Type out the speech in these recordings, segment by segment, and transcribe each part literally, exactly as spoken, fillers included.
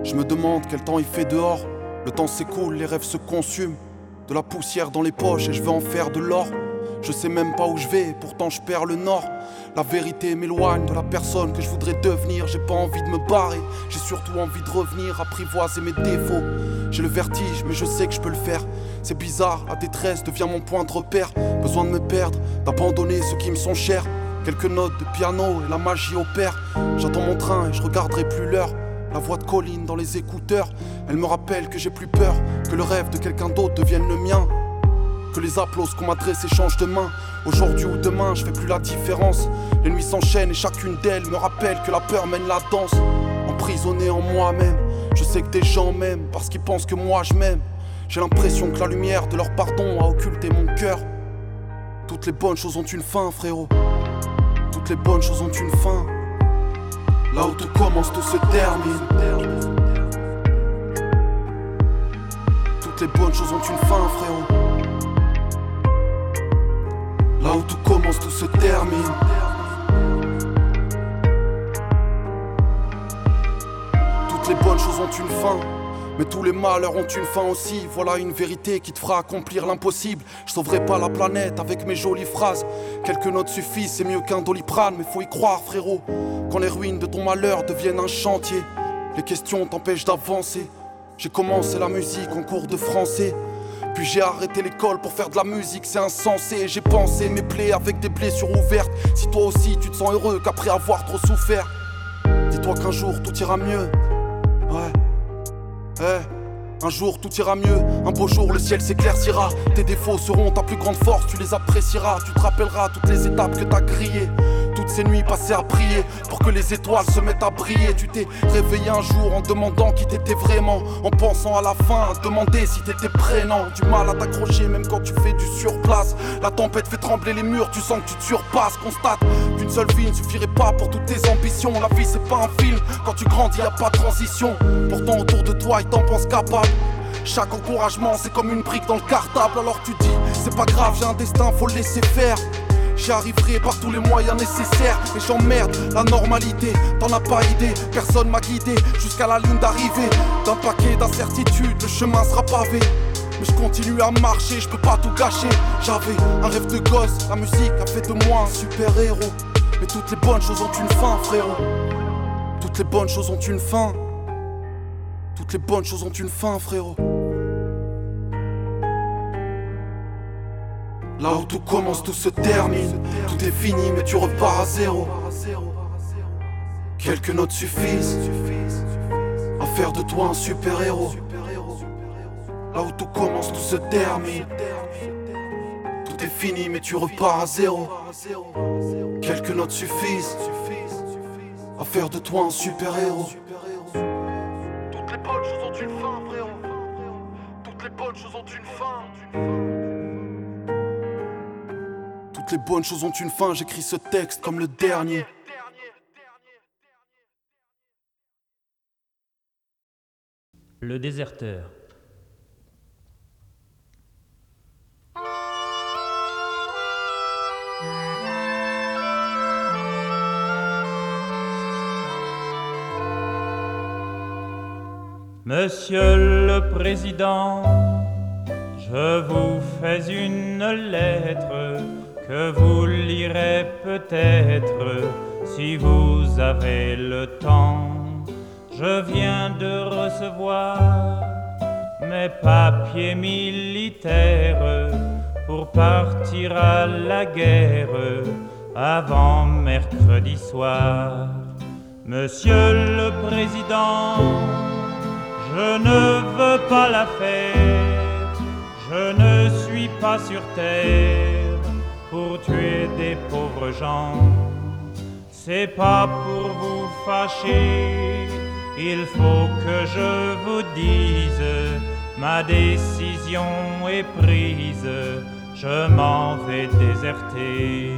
Je me demande quel temps il fait dehors. Le temps s'écoule, les rêves se consument. De la poussière dans les poches et je veux en faire de l'or. Je sais même pas où je vais, pourtant je perds le nord. La vérité m'éloigne de la personne que je voudrais devenir. J'ai pas envie de me barrer, j'ai surtout envie de revenir, apprivoiser mes défauts. J'ai le vertige, mais je sais que je peux le faire. C'est bizarre, la détresse devient mon point de repère. Besoin de me perdre, d'abandonner ceux qui me sont chers. Quelques notes de piano et la magie opère. J'attends mon train et je regarderai plus l'heure. La voix de Colline dans les écouteurs, elle me rappelle que j'ai plus peur que le rêve de quelqu'un d'autre devienne le mien. Que les applauses qu'on m'adresse échangent de main. Aujourd'hui ou demain, je fais plus la différence. Les nuits s'enchaînent et chacune d'elles me rappelle que la peur mène la danse. Emprisonné en moi-même, je sais que des gens m'aiment parce qu'ils pensent que moi je m'aime. J'ai l'impression que la lumière de leur pardon a occulté mon cœur. Toutes les bonnes choses ont une fin, frérot. Toutes les bonnes choses ont une fin. Là où tout commence, tout se termine. Toutes les bonnes choses ont une fin, frérot. Là où tout commence, tout se termine. Toutes les bonnes choses ont une fin, mais tous les malheurs ont une fin aussi. Voilà une vérité qui te fera accomplir l'impossible. Je sauverai pas la planète avec mes jolies phrases. Quelques notes suffisent, c'est mieux qu'un doliprane. Mais faut y croire, frérot, quand les ruines de ton malheur deviennent un chantier. Les questions t'empêchent d'avancer. J'ai commencé la musique en cours de français. Puis j'ai arrêté l'école pour faire de la musique, c'est insensé. J'ai pensé mes plaies avec des blessures ouvertes. Si toi aussi tu te sens heureux qu'après avoir trop souffert, dis-toi qu'un jour tout ira mieux. Ouais, hey. Un jour tout ira mieux, un beau jour le ciel s'éclaircira. Tes défauts seront ta plus grande force, tu les apprécieras. Tu te rappelleras toutes les étapes que t'as grillées. Toutes ces nuits passées à prier pour que les étoiles se mettent à briller. Tu t'es réveillé un jour en demandant qui t'étais vraiment. En pensant à la fin, à demander si t'étais prénom. Du mal à t'accrocher même quand tu fais du surplace. La tempête fait trembler les murs, tu sens que tu te surpasses. Constate qu'une seule vie ne suffirait pas pour toutes tes ambitions. La vie c'est pas un film, quand tu grandis y a pas de transition. Pourtant autour de toi ils t'en pensent capable. Chaque encouragement c'est comme une brique dans le cartable. Alors tu dis c'est pas grave, j'ai un destin, faut le laisser faire. J'y arriverai par tous les moyens nécessaires. Et j'emmerde la normalité, t'en as pas idée. Personne m'a guidé jusqu'à la ligne d'arrivée. D'un paquet d'incertitudes, le chemin sera pavé. Mais je continue à marcher, je peux pas tout gâcher. J'avais un rêve de gosse, la musique a fait de moi un super héros. Mais toutes les bonnes choses ont une fin, frérot. Toutes les bonnes choses ont une fin. Toutes les bonnes choses ont une fin, frérot. Là où tout commence, tout se termine. Tout est fini, mais tu repars à zéro. Quelques notes suffisent à faire de toi un super héros. Là où tout commence, tout se termine. Tout est fini, mais tu repars à zéro. Quelques notes suffisent à faire de toi un super héros. Toutes les bonnes choses ont une fin, frérot. Toutes les bonnes choses ont une fin. Toutes les bonnes choses ont une fin, j'écris ce texte comme le dernier. Le déserteur. Monsieur le Président, je vous fais une lettre que vous lirez peut-être si vous avez le temps. Je viens de recevoir mes papiers militaires pour partir à la guerre avant mercredi soir. Monsieur le Président, je ne veux pas la fête, je ne suis pas sur terre pour tuer des pauvres gens. C'est pas pour vous fâcher, il faut que je vous dise, ma décision est prise, je m'en vais déserter.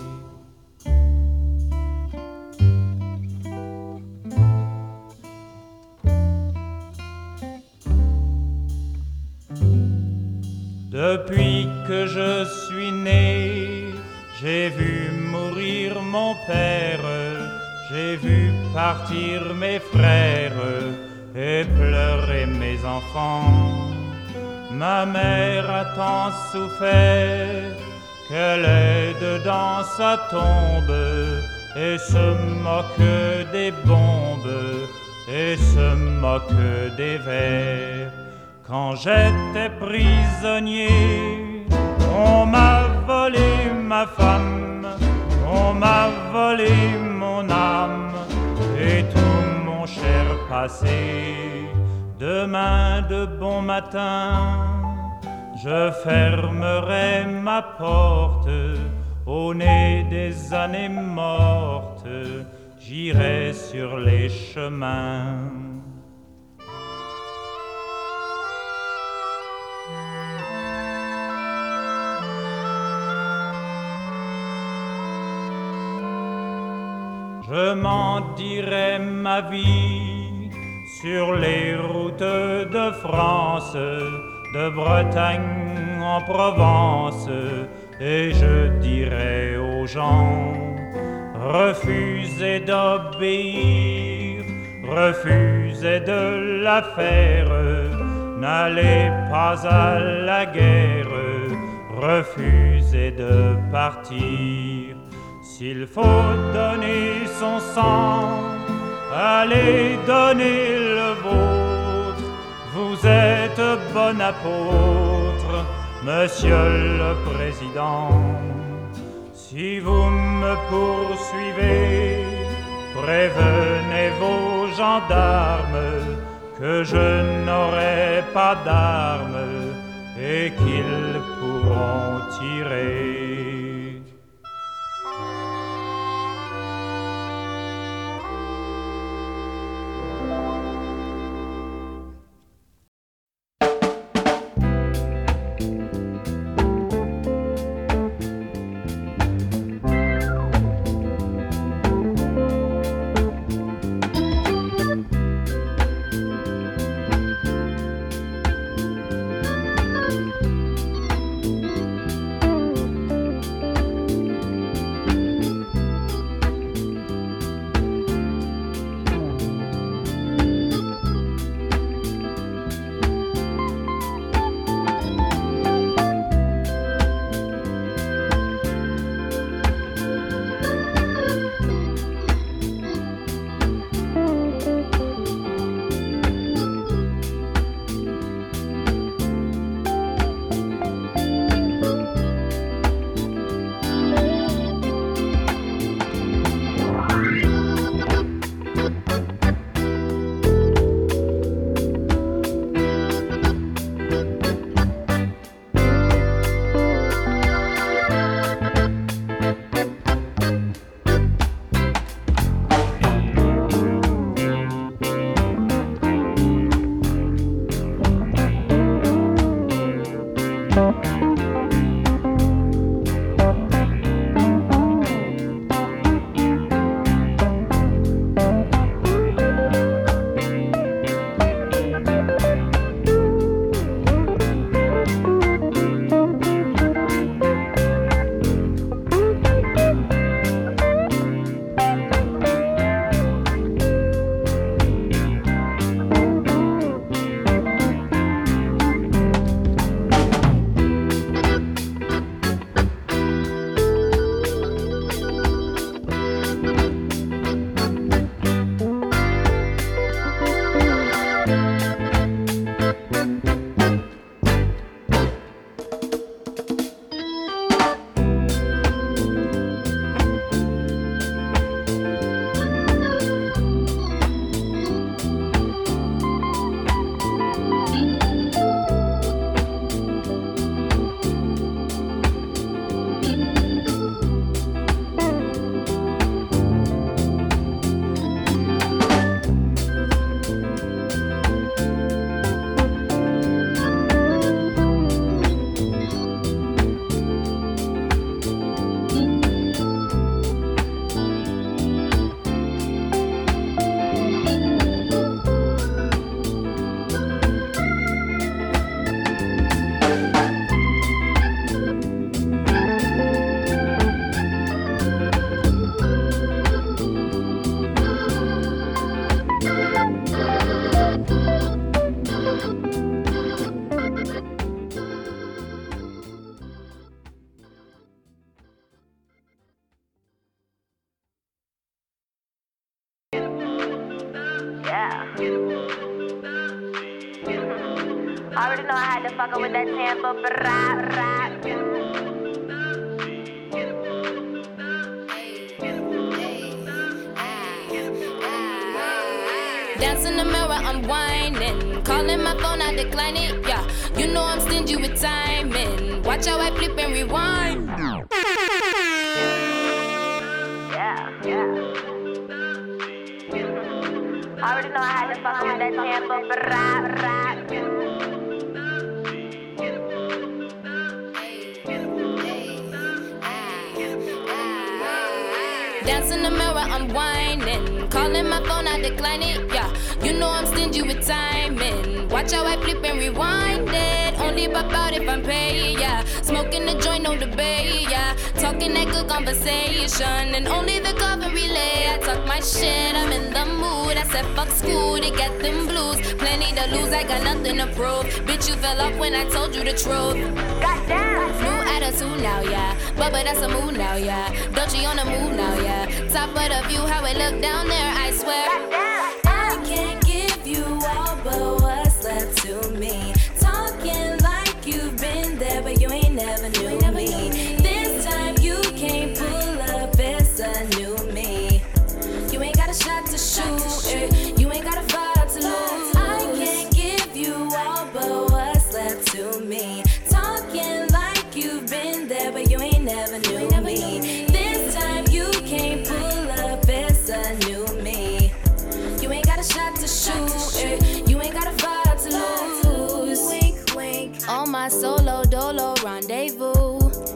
Depuis que je suis né, j'ai vu mourir mon père, j'ai vu partir mes frères, et pleurer mes enfants. Ma mère a tant souffert qu'elle est dedans sa tombe et se moque des bombes et se moque des vers. Quand j'étais prisonnier, on m'a volé ma femme, on m'a volé mon âme et tout mon cher passé. Demain de bon matin, je fermerai ma porte au nez des années mortes, j'irai sur les chemins. Je m'en dirai ma vie sur les routes de France, de Bretagne en Provence, et je dirai aux gens, refusez d'obéir, refusez de la faire, n'allez pas à la guerre, refusez de partir. S'il faut donner son sang, allez donner le vôtre. Vous êtes bon apôtre, Monsieur le Président. Si vous me poursuivez, prévenez vos gendarmes que je n'aurai pas d'armes et qu'ils pourront tirer. Yeah. I already know I had to fuck up with that Tampa, rap, rap. Dance in the mirror, I'm whining. Calling my phone, I decline it, yeah. You know I'm stingy with timing. Watch how I flip and rewind. Yeah, yeah. I already know I had to fuck with that Tampa, rap, rap. Dance in the mirror, I'm whining. Calling my phone, I decline it, yeah. You know I'm stingy with timing. Watch how I flip and rewind it. Only pop out if I'm paid, yeah. Smoking the joint, no debate, yeah. Talking that good conversation. And only the cover relay. I talk my shit, I'm in the mood. I said fuck school to get them blues. Plenty to lose, I got nothing to prove. Bitch, you fell off when I told you the truth. Goddamn. New attitude now, yeah. Bubba, that's a mood now, yeah. Dolce on the move now, yeah. Top of the view, how it look down there, I swear. I can't give you all but what's left to me. Talking like you've been there, but you ain't never knew me. This time you can't pull up, it's a new me. You ain't got a shot to shoot, eh. You ain't got a vibe to lose. I can't give you all but what's left to me. Talking like you've been there, but you ain't never knew me. This time you can't pull up, it's a new me. You ain't got a shot to shoot, eh. You ain't got a vibe to lose. Wink, wink. On my solo dolo rendezvous.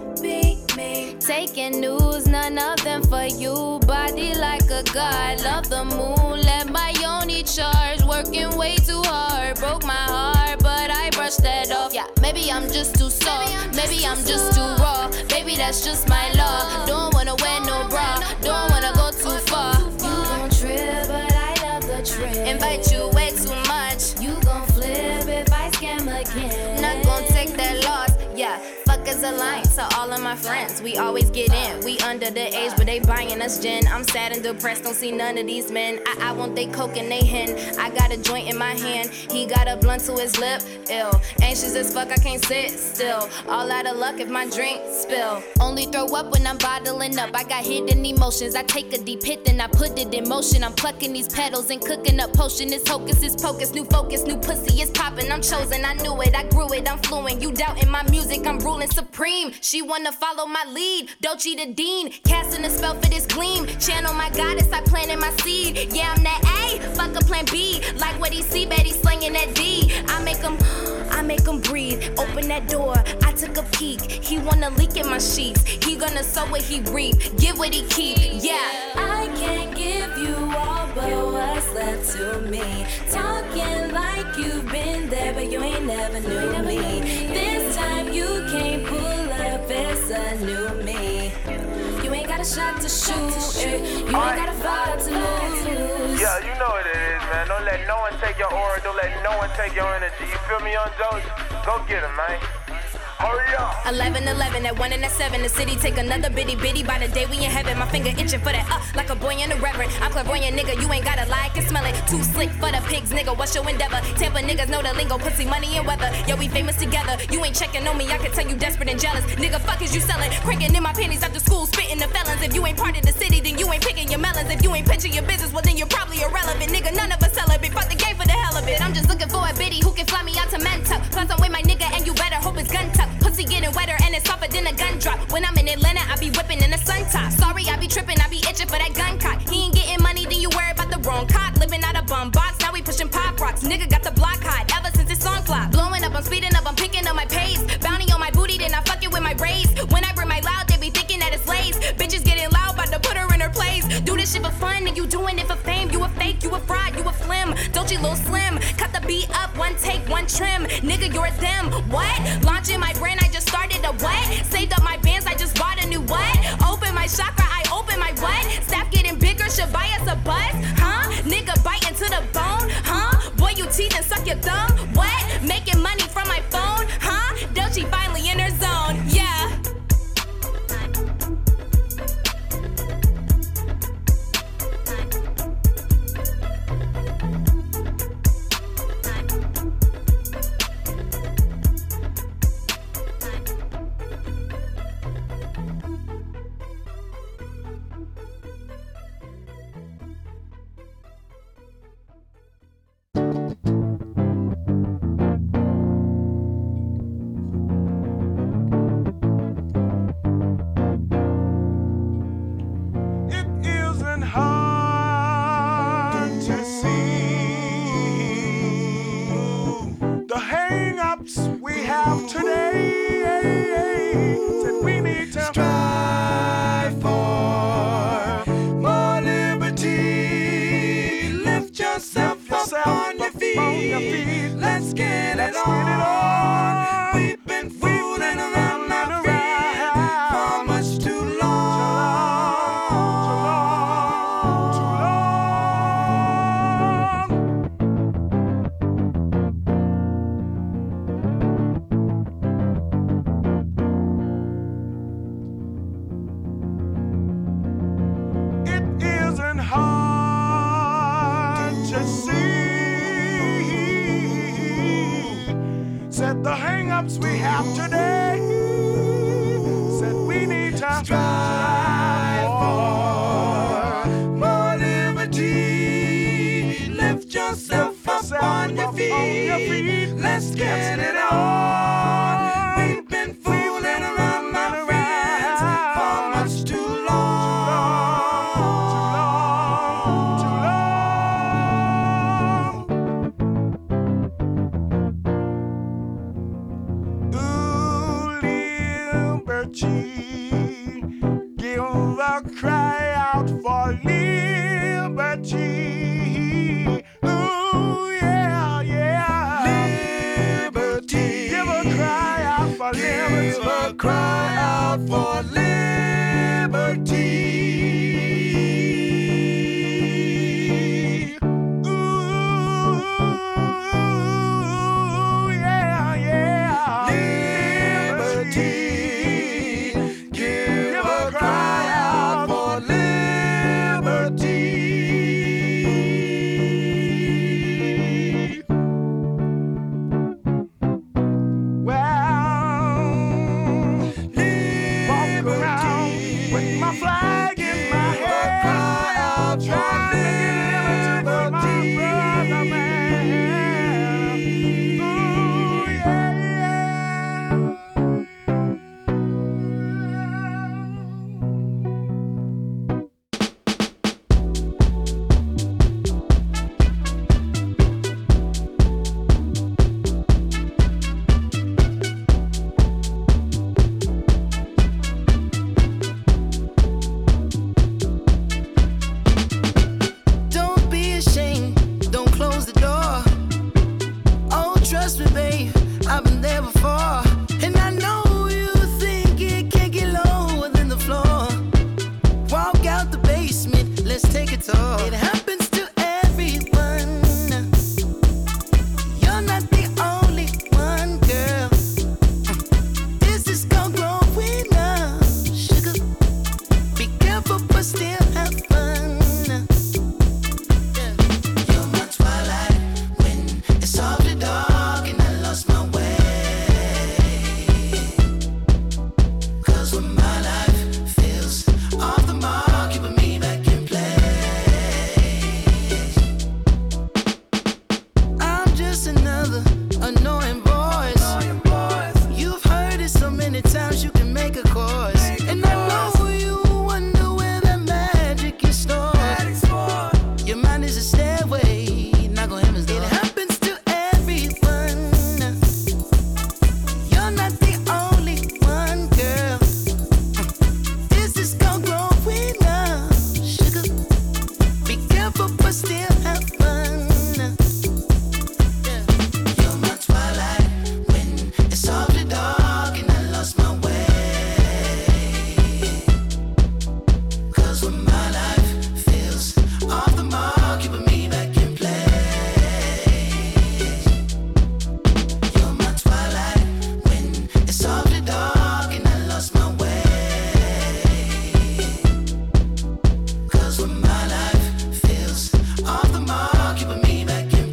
Beat me. Taking news, none of them for you. Body like a god, love the moon. Let my yoni charge, working way too hard. Broke my heart, but I brushed that off. Yeah, maybe I'm just too soft, maybe I'm just too raw. Baby, that's just my law. Don't wanna wear no bra, don't wanna go too far. You gon' trip, but I love the trip. Invite you way too much. You gon' flip if I scam again. Not gon' take that loss, yeah. Fuck is a line to all of my friends. We always get in. We under the age, but they buying us gin. I'm sad and depressed, don't see none of these men. I, I want they coke and they hen. I got a joint in my hand. He got a blunt to his lip. Ill. Anxious as fuck, I can't sit still. All out of luck if my drink spill. Only throw up when I'm bottling up. I got hidden emotions. I take a deep hit, then I put it in motion. I'm plucking these petals and cooking up potion. It's hocus, it's pocus. New focus, new pussy is popping. I'm chosen, I knew it, I grew it, I'm fluent. You doubting my music, I'm ruling supreme. She wanna follow my lead, Dolce the Dean, casting a spell for this gleam. Channel my goddess, I planted my seed. Yeah, I'm that A, fuck a plan B. Like what he see, bet he slinging that D. I make him, I make him breathe. Open that door, I took a peek. He wanna leak in my sheets. He gonna sow what he reap, give what he keep. Yeah, I can't give you all but what's left to me. Talking like you've been there, but you ain't never knew me. This time you can't pull up, it's a new me. You ain't got a shot to shoot, eh. You ain't got a vibe to lose. Yeah, you know what it is, man. Don't let no one take your aura, don't let no one take your energy. You feel me, Young Doge? Go get him, man. Hurry up. eleven eleven at one and at seven. The city take another bitty bitty. By the day we in heaven, my finger itching for that up uh, like a boy in a reverend. I'm clairvoyant, nigga. You ain't gotta lie, I can smell it. Too slick for the pigs, nigga. What's your endeavor? Tampa niggas know the lingo, pussy, money, and weather. Yo, we famous together. You ain't checking on me, I can tell you desperate and jealous. Nigga, fuck is you selling? Cranking in my panties after school, spitting the felons. If you ain't part of the city, then you ain't picking your melons. If you ain't pitching your business, well then you're probably irrelevant. Nigga, none of us celebrate. Fuck the game for the hell of it. I'm just looking for a bitty who can fly me out to Manta. Plus I'm with my nigga and you better hope it's gun tuck. Pussy getting wetter and it's softer than a gun drop. When I'm in Atlanta, I be whipping in the sun top. Sorry, I be tripping, I be itching for that gun cock. He ain't getting money, then you worry about the wrong cock. Living out a bum box, now we pushing pop rocks. Nigga got the block hot ever since this song flop. Blowing up, I'm speeding up, I'm picking up my pace. Bounty on my booty, then I fuck it with my braids. When I bring my loud, they be thinking that it's lace. Bitches getting loud, about to put her in her place. Do this shit for fun, and you doing it for fame. You a fake, you a fraud, you a flim. Don't you little slim? Cut the beat up, one take, one trim. Nigga, you're a them. What? Launching my brand, I just started a what? Saved up my bands, I just bought a new what? Open my chakra, I open my what? Staff getting bigger, should buy us a bus? Huh? Nigga bite into the bone? Huh? Boy, you teeth and suck your thumb? What? Making money from my phone? Huh? Dolce finally in her zone, yeah. have today. Said we need to strive for more liberty. Lift yourself up on your feet. Let's get it on. We've been fooling around, my friends, for much too long. Too long, too long. Ooh, liberty. Give a cry out for liberty. Ooh, yeah, yeah. Liberty. Give a cry out for liberty. Give a cry out for liberty. Ooh, yeah, yeah. Liberty. Give a cry out for liberty. Well, walk around with my flag in my hand, trying to get liberty for my brother, man. Ooh, yeah, yeah. Don't be ashamed, don't close the door. Oh, trust me, babe, I've been there before. And I know you think it can't get lower than the floor. Walk out the basement, let's take a tour. It happens to everyone. You're not the only one, girl. This is gonna grow up, sugar. Be careful, but still have fun. You're my twilight when it's awfully dark and I lost my way. 'Cause when my life feels off the mark, you put me back in place. I'm just another annoying voice. You've heard it so many times you can make a chorus. And I know you wonder where that magic is stored. Your mind is a stairway, not gonna him as It happens to everyone. You're not the only one, girl. This is gonna grow enough, sugar. Be careful, but still have fun. You're my twilight when it's awfully dark and I lost my way. 'Cause when my life feels off the mark, you put me back in place. You're my twilight when it's awfully dark and I lost my way. 'Cause when my life feels off the mark, you put me back in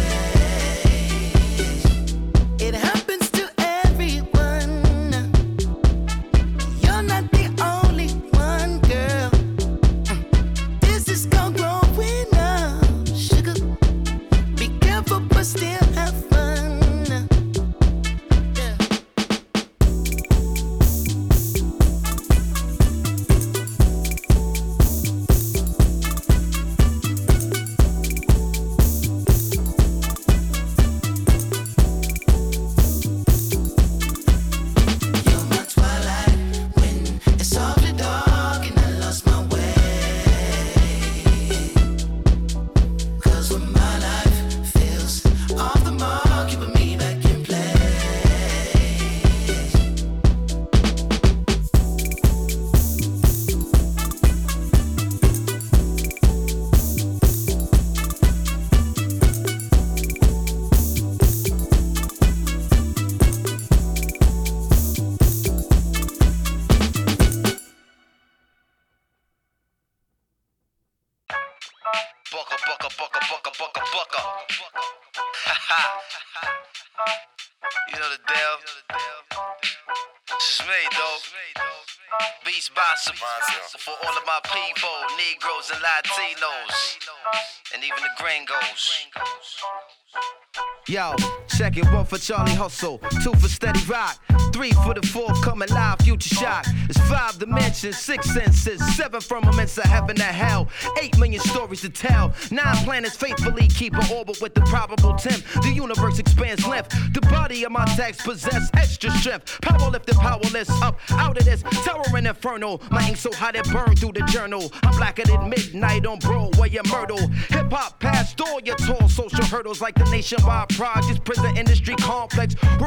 place. It happens to everyone. You're not the only one, girl. This is gonna grow enough, sugar. Be careful, but still have fun. Yeah. You're my twilight when it's awfully dark and I lost my way. 'Cause when my life feels off the mark, you put me back in place. Bucka, bucka, bucka, bucka, bucka, bucka. You know the deal. This is me, though. Beast Bossum. For all of my people, Negroes and Latinos. And even the gringos. Yo, check it, one for Charlie Hustle, two for Steady Rock, three for the forthcoming live Future Shock. It's five dimensions, six senses, seven firmaments of heaven to hell, eight million stories to tell, nine planets faithfully keep an orbit with the probable temp. The universe expands length, the body of my text possess extra strength. Power lifted, powerless, up out of this towering inferno. My ink so hot it burned through the journal. I'm blacker than midnight on Broadway and Myrtle. Hip hop past all your tall social hurdles like the nationwide projects, prison industry complex.